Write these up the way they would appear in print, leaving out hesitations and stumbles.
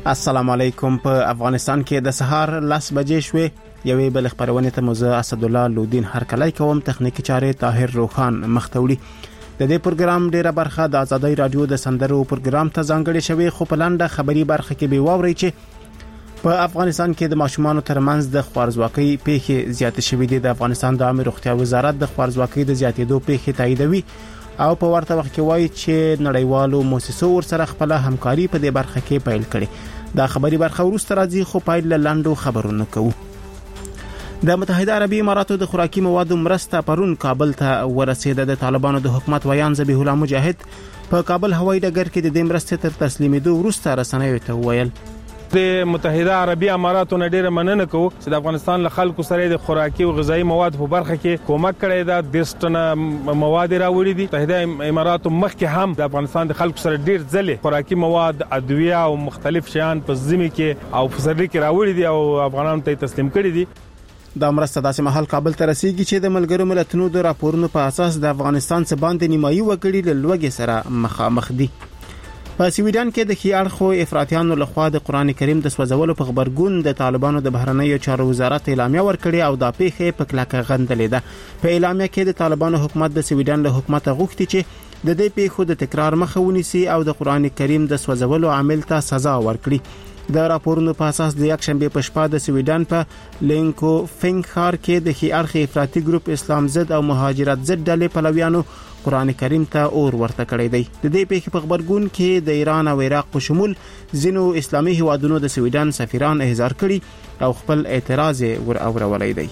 السلام علیکم. په افغانستان کې د سهار 10 بجې شوې. یوې بل خبرونه ته موزه اسدالله لودین هرکلی کوم. تخنیکی چارې طاهر روخان مختوړي. د دې پروګرام ډیره برخه د آزادۍ رادیو د سندرو پروګرام ته ځانګړې شوې، خو په لنډه خبري برخه کې به واوري چې په افغانستان کې د ماشومانو ترمنځ د خوارزواکۍ پیښې زیاتې شوې دي. د افغانستان د عامه روغتیا وزارت د خوارزواکۍ د زیاتېدو پیښې تاییدوي او په ورته وخت کې وایي چې نړیوالو مؤسسو ورسره خپل همکاري په دې برخه کې پیل کړي. دا خبري برخه وروسته راځي، خو پایل لاندو خبرونه کوو. د متحده عربي اماراتو د خوراکي موادو مرسته پرون کابل ته ورسېده. د طالبانو د حکومت ویان ذبیح الله مجاهد په کابل هوایي ډګر کې د دې مرستې تر تسلیمېدو وروسته رسنیو ته وویل د متحده عربي اماراتو نه ډیره مننه کوو چې د افغانستان له خلکو سره د خوراکي او غذایی مواد په برخه کې کومک کړی دا. د ستنه مواد راوړي دي. متحده اماراتو مخکې هم د افغانستان د خلکو سره ډیر ځله خوراکي مواد، ادویه او مختلف شیان په ځمکه کې او فسرلي کې راوړي دي او افغانانو ته تسلیم کړي دي. دا مرسته داسې مهال کابل ته رسیږي چې د ملګرو ملتونو د راپورونو په اساس د افغانستان څخه باندې نیمایي وګړي له لوږې سره مخامخ دي. په سویډن کې د خیارخو افراطیانو لخوا د قران کریم د سوځولو په خبرګون د طالبانو د بهرنیو چارو وزارت اعلامیه ورکړې او دا پیښه په کلکه غندلې ده. په اعلامیه کې د طالبانو حکومت د سویډن له حکومت غوښتي چې د دې پیښو د تکرار مخه ونیسي او د قران کریم د سوځولو عامل ته سزا ورکړي. د راپورونو په اساس د یکشنبه په شپه د سویډن په لینکو فینګ ښار کې د خیارخ افراطي ګروپ اسلام ضد او مهاجرت ضد ډلې پلویانو قران کریم ته اور ورته کړی دی. د دې پیښې په خبرګون کې د ایران او عراق په شمول ځینو اسلامي هیوادونو د سویډن سفیران احضار کړي او خپل اعتراض ور اورولای دی.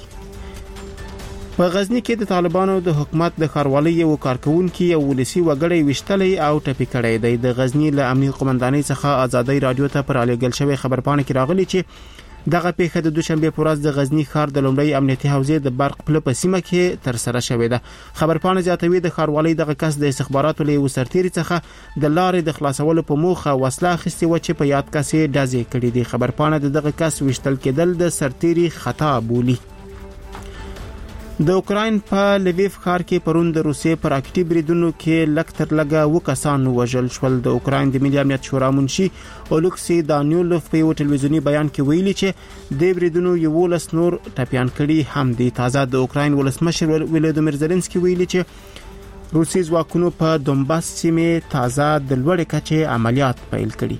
په غزنی کې د طالبانو د حکومت د ښاروالۍ یو کارکونکي یو ولسی وګړی وشتلې او ټپي کړی دی. د غزنی له امنیه قومندانۍ څخه آزادۍ رادیو ته پر الیګل شوی خبرپاڼه کې راغلی چې دغه پیښه د دوشنبه په ورځ د غزنی ښار د لومړی امنیتي حوزې د برق پله په سیمه کې تر سره شوې ده. خبرپاڼه زیاتوي د ښاروالۍ دغه کس د استخباراتو له وسرتيري څخه د لارې د خلاصولو په موخه وسله اخیستې و چې په یاد کسې ډزې کړې دي. خبرپاڼه دغه کس وشتل کېدل د سرتيري خطا بولي. د اوکراین په لویف ښار کې پرون د روسیې پر اکټیو بریدونو کې لکتر لګا وکسان وژل شول. د اوکراین د ملي امنیت شورا منشي اولکسي دانیولوف په یو ټلویزیونی بیان کې ویلي چې د بریدونو 11 نور ټپيان کړي هم دي. تازه د اوکراین ولسمشر ولادیمیر زيلنسکي ویلي چې روسي ځواکونو په دونباس سیمه تازه د لوړې کچې عملیات پیل کړي.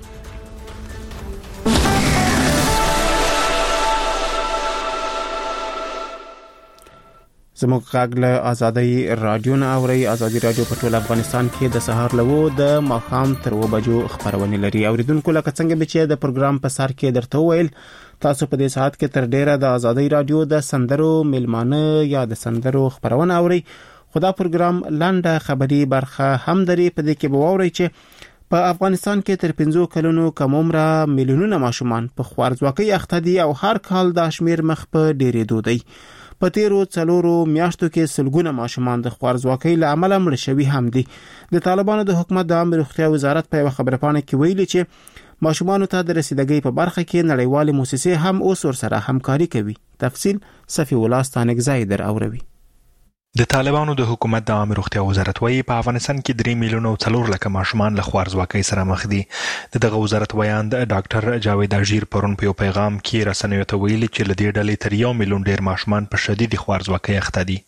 زموږ غږ له آزادۍ رادیو نه اوري. آزادۍ رادیو په ټول افغانستان کې د سهار لوو د ماښام تر 2 بجو خبرونه لري. اوریدونکو لکه څنګه چې د پروګرام په سر کې درته ویل، تاسو په دې ساعت کې تر ډیره د آزادۍ رادیو د سندرو ملمانه یا د سندرو خبرونه اوري. خدا پروګرام لاندې خبري برخه هم دري په دې کې بووري چې په افغانستان کې تر 15 کلونو کم عمره میلیونونه ماشومان په خوارزواکۍ اخته دي او هر کال د شمیر مخ په ډیرېدو دی. په تیرو 4 میاشتو کې سلګونه ماشومان د خوارزواکۍ له امله مړ شوي هم دي. د طالبانو د حکومت د عامه روغتیا وزارت په خبرپاڼه کې ویلي چې ماشومانو ته د رسیدګۍ په برخه کې نړیوالې مؤسسې هم اوس ورسره همکاري کوي. تفصیل صفی الله ستانګزای در اوروي. د طالبانو د حکومت د عامه روغتیا وزارت وايي په افغانستان کې 3 میلیونه او 4 لک ماشومان له خوارزواکۍ سره مخ دي. دغه وزارت ویان د ډاکټر جاوید اژیر پرون په پیغام کې رسنیو ته ویلي چې له دې ډلې تر 1 میلیون ډیر ماشومان په شدید خوارزواکۍ اخته دي.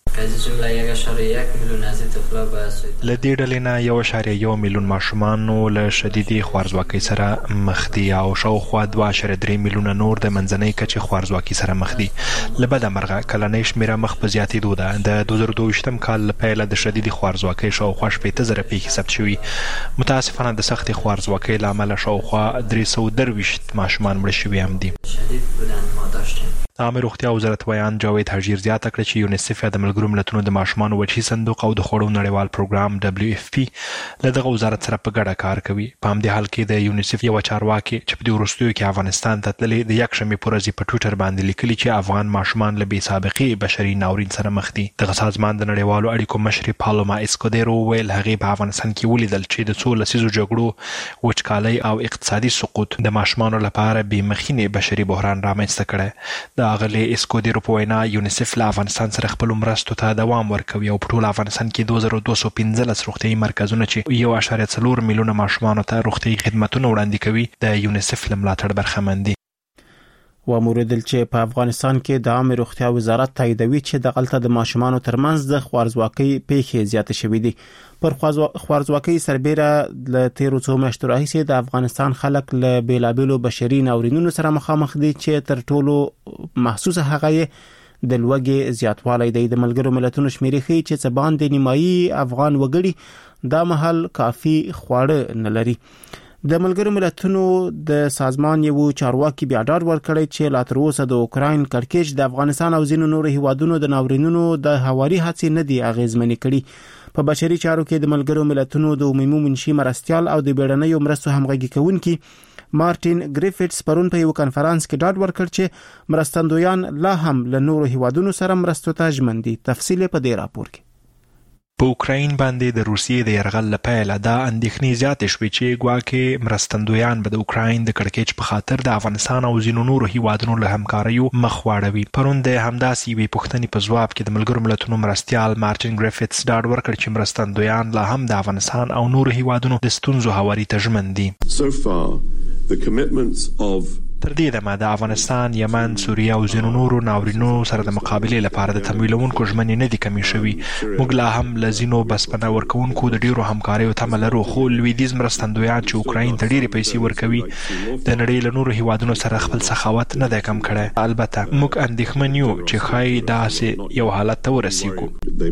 له دې ډلې نه 1.1 میلیون ماشومان له شدید خوارزواکۍ سره مخ دي او شاوخوا 2.3 میلیونه نور د منځنۍ کچې خوارزواکۍ سره مخ دي. لبد مرغه کلنۍ شمیره مخ په زیاتېدو ده. د 2022 کال له پیله د شدید خوارزواکۍ شاوخوا 80,000 پیښې ثبت شوي. متاسفانه د سخت خوارزواکۍ له امله شاوخوا 320 ماشومان مړه شوي هم دي. د عامه روغتیا وزارت ویان جاوید اژیر زیاته کړه چې یونیسف د ملګرو ملتونو د ماشومانو وجهي صندوق او د خوړو نړیوال پروګرام WFP له دغه وزارت سره په ګډه کار کوي. په همدې حال کې د یونیسف یو چارواکي چې په دې وروستیو کې افغانستان ته تللي د یکشنبې په ورځ په ټویټر باندې لیکلي چې افغان ماشومان له بې سابقې بشري ناورین سره مخ دي. دغه سازمان د نړیوالو اړیکو مشر پالوما اسکودیرو ویل هغه په افغانستان کې ولیدل چې د څو لسیزو جګړو، وچکالۍ او اقتصادي سقوط د ماشومانو لپاره بې مخینې بشري بحران رامنځته کړی. د د اغلی اسکودیرو په وینا یونیسف له افغانستان سره خپل مرستو ته دوام ورکوي او په ټول افغانستان کې 2215 روغتیايي مرکزونه چې 1.4 میلیونه ماشومانو ته روغتیايي خدماتونه وړاندې کوي د یونیسف له ملاتړ برخمن دي. وموردل چې په افغانستان کې د عامه روغتیا وزارت تاییدوي چې د غلطه د ماشومانو ترمنځ د خوارزواکۍ پیښې زیاتې شوې دي. پر خوارزواکۍ سربېره ل تیرو څو میاشتو راهیسې د افغانستان خلک له بیلابیلو بشري ناورینونو سره مخامخ دي چې تر ټولو محسوسه هغه د لوږې زیاتوالی دی. د ملګرو ملتونو شمیرې ښیي چې څه باندې نیمایي افغان وګړي دا مهال کافي خواړه نه لري. د ملګرو ملتونو د سازمان یو چارواکي بیا ډاډ ورکړی چې لا تر اوسه د اوکراین کړکېچ د افغانستان او ځینو نورو هیوادونو د ناورینونو د هواري هڅې نه دي اغیزمنې کړي. په بشري چارو کې د ملګرو ملتونو د عمومي منشي مرستیال او د بیړنیو مرستو همغږي کوونکي مارټین ګریفټس پرون په یو کنفرانس کې ډاډ ورکړ چې مرستندویان لا هم له نورو هیوادونو سره مرستو ته ژمن دي. تفصیل په دې راپور کې. په اوکراین باندې د روسیې د یرغل لپاره دا اندېښنې زیاتې شوې چې ګواکې مرستندویان به د اوکراین د کړکېچ په خاطر د افغانستان او ځینو نورو هیوادونو له همکاریو مخ واړوي. پرون د همداسې یوې پوښتنې په ځواب کې د ملګرو ملتونو مرستیال مارټین ګریفټس ډاډ ورکړ چې مرستندویان لا هم د افغانستان او نورو هیوادونو د ستونزو هواري ته ژمن دي. تر دې دمه د افغانستان، یمن، سوریه او ځینو نورو ناورینو سره د مقابلې لپاره د تمویلونکو ژمنې نه دي کمې شوي. موږ لا هم له ځینو بسپنه ورکوونکو د ډیرو همکاریو تمه لرو، خو لویدیځ مرستندویان چې اوکراین ته ډیرې پیسې ورکوي د نړۍ له نورو هیوادونو سره خپل سخاوت نه دی کم کړی. البته موږ اندېښمن یو چې ښایي داسې یو حالت ته ورسیږو.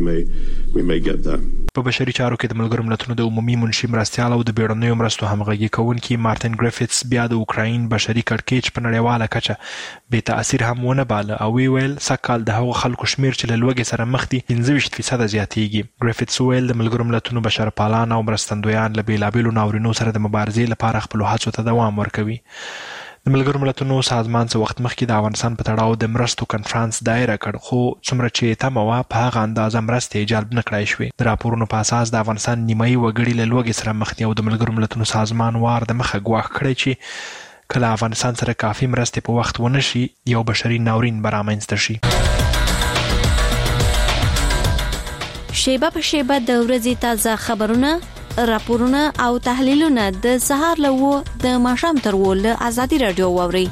په بشري چارو کې د ملګرو ملتونو د عمومي منشي مرستیال او د بیړنیو مرستو همغږي کوونکي مارټین ګریفټس بیا د اوکراین بشري کړکېچ په نړیواله کچه بې تاثیر هم ونه باله او ویل سږکال د هغو خلکو شمیر چې له لوږې سره مخ دي 15% زیاتېږي. ګریفټس ویل د ملګرو ملتونو بشرپالان او مرستندویان له بیلابیلو ناورینو سره د مبارزې لپاره خپلو هڅو ته دوام ورکوي. د ملګرو ملتونو سازمان څه وخت مخکې د افغانستان په تړاو د مرستو کنفرانس دایره کړ، خو څومره چې تمه وه په هغه اندازه مرستې جلب نه کړای شوې. د راپورونو په اساس د افغانستان نیمایي وګړي له لوږې سره مخ دي او د ملګرو ملتونو سازمان وار د مخه ګواښ کړی چې کله افغانستان سره کافي مرستې په وخت ونه شي یو بشري ناورین به رامنځته شي. شیبه په شیبه د ورځې تازه خبرونه، راپورونه او تحلیلونه د سهار له د ماښام تر له آزادي رادیو واوري.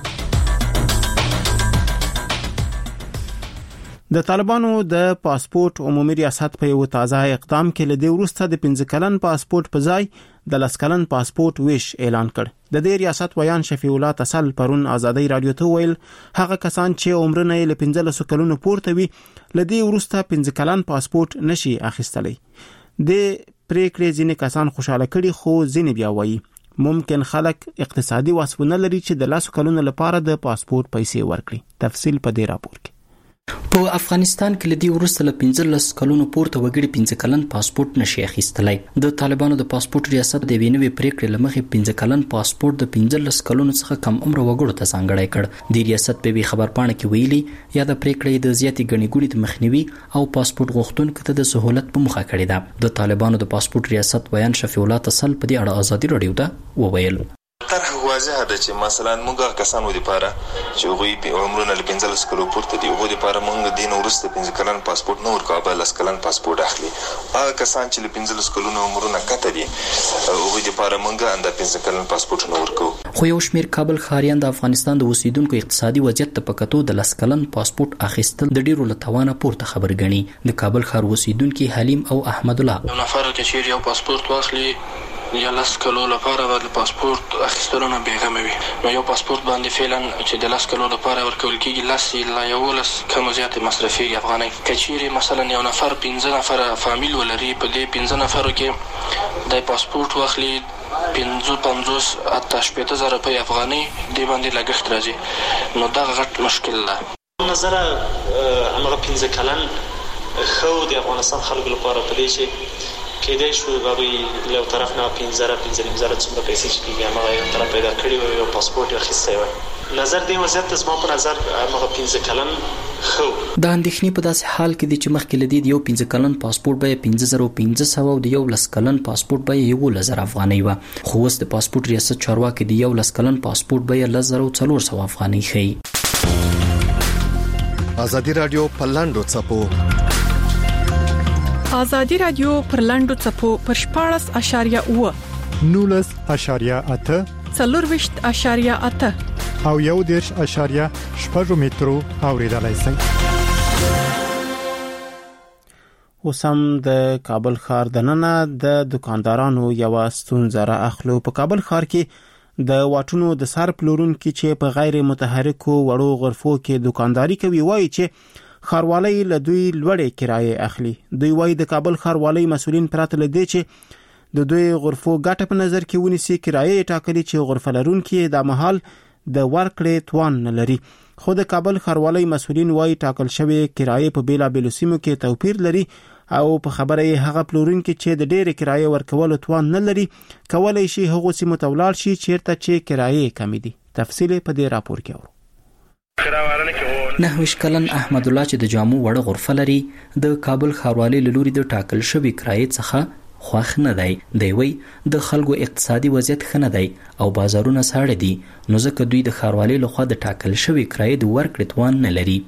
د طالبانو د پاسپورت عمومي ریاست په یو تازه اقدام کې له دې وروسته د 15 کلن پاسپورت په ځای د 10 کلن پاسپورت ویش اعلان کړ. د دې ریاست ویان شفیع الله تسل پرون آزادي رادیو ته ویل هغه کسان چې عمرونه یې له 15 کلونو پورته وي له دې وروسته 15 کلن پاسپورت نشي اخیستلی. د پریکړې ځینې کسان خوشاله کړي، خو ځینې بیا وایي ممکن خلک اقتصادي واسونه لري چې د 10 کلونو لپاره د پاسپورت پیسې ورکړي. تفصیل په دې راپور کې. په افغانستان کې لدی ورسته له 15 کلونو پورته وګړي 15 کلن پاسپورت نشي اخیستلای. د طالبانو د پاسپورت ریاست د وینوي پریکړې لمخې 15 کلن پاسپورت د 15 کلونو څخه کم عمر وګړو ته ځانګړی کړ. د ریاست په خبرپاڼه کې ویلي یا د پریکړې د زیاتې غني ګوڼې د مخنیوي او پاسپورت غوښتونکو ته د سہولت په مخه کړی ده. د طالبانو د پاسپورت ریاست بیان شفیع الله تسل په دې اړه آزادي رادیو ته وویل. طرح واضحه ده چې مثلا موږ کسانو لپاره چې هغوی عمرونه له 15 کلو پورته دي هغوی لپاره موږ دین وروسته 15 کلن پاسپورت نه ورکوو، بل 10 کلن پاسپورت اخلي. هغه کسان چې له 15 کلونو عمرونه کته دي هغوی لپاره موږ انده 15 کلن پاسپورت نه ورکوو. خو یو شمیر کابل ښاریان د افغانستان د اوسیدونکو اقتصادي وضعیت ته په کتو د 10 کلن پاسپورت اخیستل د ډیرو له توانه پورته خبر ګڼي. د کابل ښار اوسیدونکو حلیم او احمد الله یو نفر چې یو پاسپورت واخلي یا 10 کلو لپاره د پاسپورت اخیستلو نه بیغمه وي، نو یو پاسپورت باندې فعلا چې د 10 کلو لپاره ورکول کېږي 10 لا 11 کم زیات مصرفي افغاني. کچيري مثلا یو نفر 15 نفر فامیل ولري، په دې 15 نفرو کې د پاسپورت واخلي 55 حتی 70,000 روپۍ افغاني دی باندې لګښت راځي، نو دا غټ مشکل ده. نظر هغه 15 کلن خو د افغانستان خلکو لپاره په دې چې کېدای شو هغوی له طرف نه 15,000 څومره پیسې چې کېږي هغه یو طرف پیدا کړي وي، یو پاسپورت یې اخیستی وي. نظر دې وضعیت ته زما په نظر هغه 15 کلن خو د اندېښنې په داسې حال کې دی چې مخکې له دې یو 15 کلن پاسپورت بیه 15,500 او د یو 10 کلن پاسپورت بیه 11,000 افغانۍ وه، خو اوس د پاسپورت ریاست چارواکي د یو 10 کلن پاسپورت بیه 10,400 افغانۍ ښیي. ازادي رادیو په لاندو چپو ازادي رادیو پر لاندو چپو پر 14.8 19.8 4.8 او 1.8 مترو اوریدلای شئ. وسم د کابل ښار دننه د دکاندارانو یو ستونزه را اخلو. په کابل ښار کې د واټونو د سر پلورونکو چې په غیر متحرکو وړو غرفو کې دکانداري کوي وایي چې ښاروالۍ له دوی لوړې کرایې اخلي. دوی وایي د کابل ښاروالۍ مسؤلین پراته لدی چې د دوی غرفو ګټه په نظر کې ونیسي. کرایې ټاکلي چې غرفه لرونکي د محل د ورکړې توان نه لري. خو د کابل ښاروالۍ مسؤلین وایي ټاکل شوی کرایې په بیلابېلو سیمو کې توپیر لري او په خبره یې هغه پلورونکي چې د ډېرې کرایې ورکولو توان نه لري کولای شي هغه سیمو ته ولاړ شي چیرته چې کرایې کم دي. تفصیل په دې راپور کې اورو. 9 کلن احمد الله چې د جامو وړه غرفه لري د کابل ښاروالۍ له لوري د ټاکل شوی کرایې څخه خوښ نه دی. دی وی د خلکو اقتصادي وضعیت ښه نه دی او بازارونه ساړه دي نو ځکه دوی د ښاروالۍ لخوا د ټاکل شوی کرایې د ورکړې توان نه لري.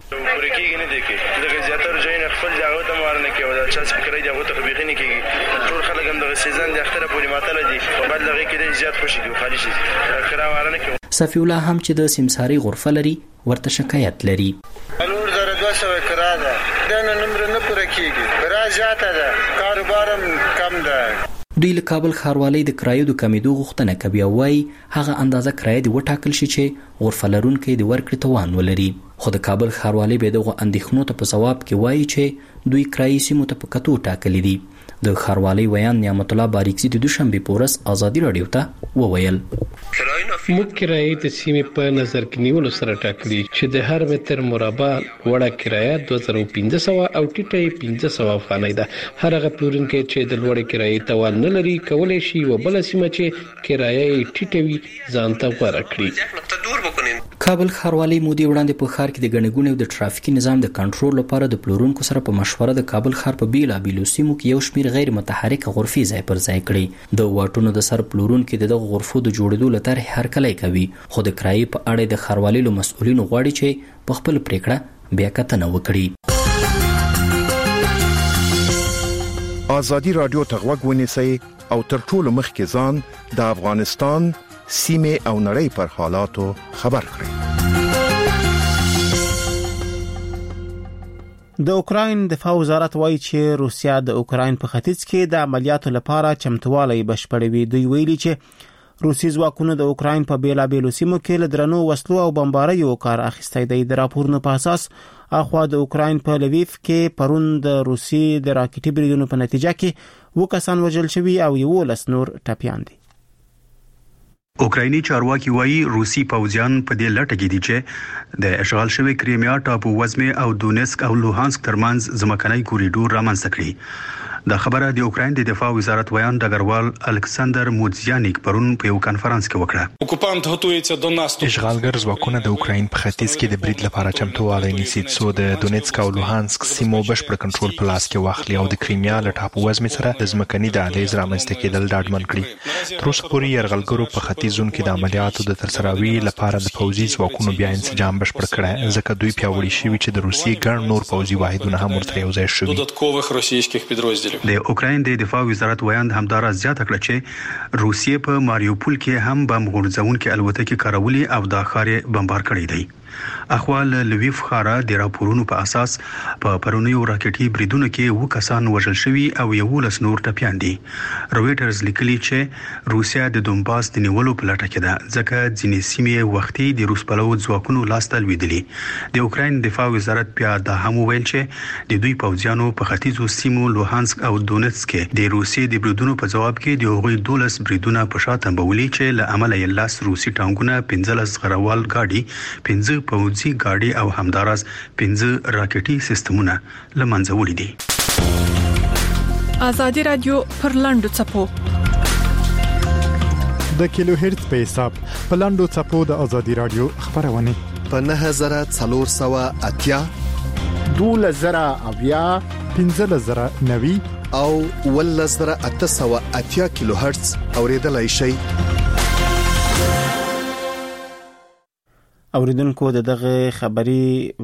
صفی الله هم چې د سمساری غرفه لري ورته شکایت لري. 200 کرا ده دا نمبر نه پوره کیږي کرا زیاته ده کاروبارم کم ده. دوی له کابل ښاروالۍ د کرایو د کمیدو غوښتنه کوي او وايي هغه اندازه کرایه د وټاکل شي چې غرفه لرونکي د ورکړې توان ولري. خو د کابل ښاروالۍ به دغه اندېښنو ته په ځواب کې وایي چې دوی کرایي سیمو ته په کتو ټاکلي دي. د ښاروالۍ ویان نعمت الله باریکزي د دوشنبه پورس ازادي رادیو ته وویل موږ کرایې د سیمې په نظر کې نیولو سره ټاکلي چې د هر متر مربع وړه کرایه 2500 او ټیټه 1500 افغانۍ ده. هر هغه پلورونکی چې د لوړې کرایې توان نه لري کولای شي و بل سیمه چې کرایه ټیټه وي ځان ته غوره کړي. کابل ښاروالۍ مودې وړاندې په ښار کې د ګڼې ګوڼې او د ټرافیکي نظام د کنټرول لپاره د پلورونکو سره په مشوره د کابل ښار په بیلابېلو سیمو کې یو شمېر غیر متحرکه غرفې ځای پر ځای کړي. د واټونو د سر پلورونکو دغه غرفو د جوړېدو لپاره هرکلی کوي خو د کرایې په اړه د ښاروالۍ له مسؤلینو غواړي چې په خپل پریکړه بیا کتنه وکړي. ازادي رادیو ته غوږ ونیسئ او تر ټولو مخکې ځان د افغانستان سیمه او نړۍ پر حالاتو خبر کړئ. د اوکراین دفاع وزارت وایي چې روسیا د اوکراین په ختیځ کې د عملیاتو لپاره چمتووالی بشپړوي. دوی ویلي چې روسي ځواکونه د اوکراین په بیلابېلو سیمو کې له درنو وسلو او بمباریو کار اخیستی دی. د راپورونو په اساس اخوا د اوکراین په لویف کې پرون د روسي د راکټي بریدونو په نتیجه کې 2 کسان وژل شوي او 11 نور ټپیان دي. اوکرایني چارواکي وایي روسي پوځیان په دې لټه کې دي چې د اشغال شوی کریمیا ټاپو وزمه او دونیسک او لوهانسک ترمنځ ځمکنی کوریډور رامنځته کړي. دا خبره د اوکراین د دفاع وزارت ویان ډګروال الکساندر موزیانیک پرون په یو کانفرنس کې وکړه. اوکوپانت هوتويته د ناستو اشغالګر ځواکونه د اوکراین په ختیځ کې د برید لپاره چمتووالی نیسي څو د دونیسک او لوهانسک سیمو بشپړ کنټرول په لاس کې واخلي او د کریمیا له ټاپو وزمې سره د ځمکني دهلیز رامنځته کېدل ډاډمن کړي. تر اوسه پورې یرغلګرو په ختیځ زون کې د عملیاتو د ترسروي لپاره د پوځي ځواکونو بیا انسجام بشپړ کړی ځکه دوی پیاوړي شوي چې د روسیې ګڼ نور پوځي واحدونه هم ورته یوځای شوي. د اوکراین د دفاع وزارت ویاند همدارا زیاته کړه چې روسیې په ماریوپول کې هم بم غورځونکي الوتکې کارولي او د ښار بمبار کړی دی. اخوال لویف خارا د راپورونو په اساس په پرونیو راکټي بریدونو کې 2 کسان وژل شوي او 11 نور ټپیان دي. رويټرز لیکلي چې روسیا د دونباس د نیولو په لټه کې ده ځکه ځینې سیمې وختي د روس پلو ځواکونو لاس ته لویدلي. د اوکراین دفاع وزارت بیا د هم ویل چې د دوی پوځیانو په ختیځو سیمو لوهانسک او دونیتسک کې د روسي د بریدونو په جواب کې د هغوی 12 بریدونه په شاته بولي چې له عمله یې لاس روسي ټانګونه 15 غروال گاډي 15 پوځي گاډي او همدارس 15 راکټي سیستمونه لمنځه وړي دي. ازادي رادیو پر لاندو چپو د کیلو هرتز په حساب په لاندو چپو د ازادي رادیو خبرونه په 9480 2000 1590 او 1880 کیلو هرتز اوریدلای شئ. اوریدونکو دغه خبري